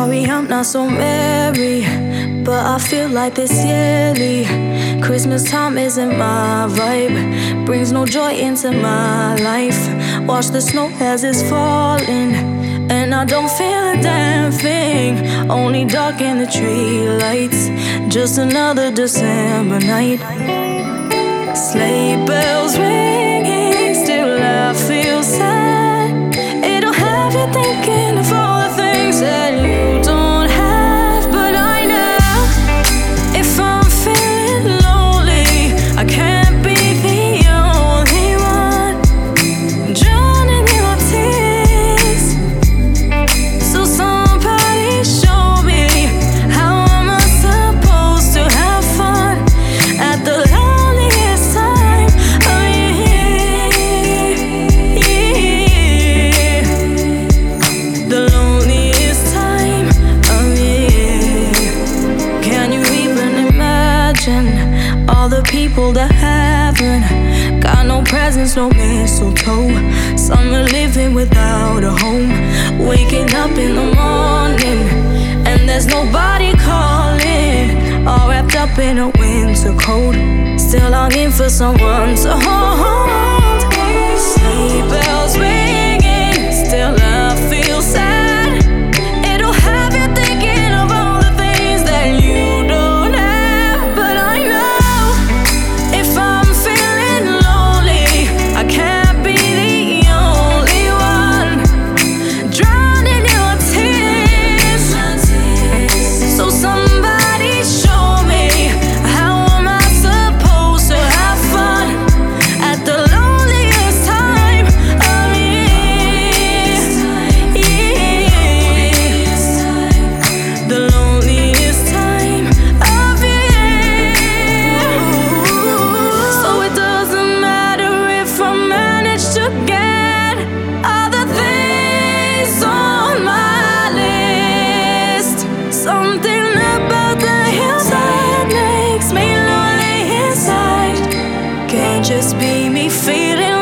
Sorry, I'm not so merry, but I feel like this yearly Christmas time isn't my vibe, brings no joy into my life. Watch the snow as it's falling, and I don't feel a damn thing. Only dark in the tree lights, just another December night. Sleigh bells ringing, still I feel sad. It'll have you thinking of all the things that you don't have. But I know if I'm feeling lonely, I can't be the only one drowning in my tears. So somebody show me, how am I supposed to have fun at the loneliest time of year? The loneliest time of year. Can you even imagine all the people that haven't got no presents, no mistletoe? Some are living without a home, waking up in the morning and there's nobody calling, all wrapped up in a winter coat, still longing for someone to hold. Sleigh bells ringing, still I feel sad. It'll have you thinking of all the things that you don't have. But I know if I'm feeling lonely, I can't be the only one drowning in your tears. So somebody show me, how am I supposed to have fun at the loneliest time of year? The loneliest time of year. So it doesn't matter if I manage to get other things on my list. Something about the hillside makes me lonely inside. Can't just be me feeling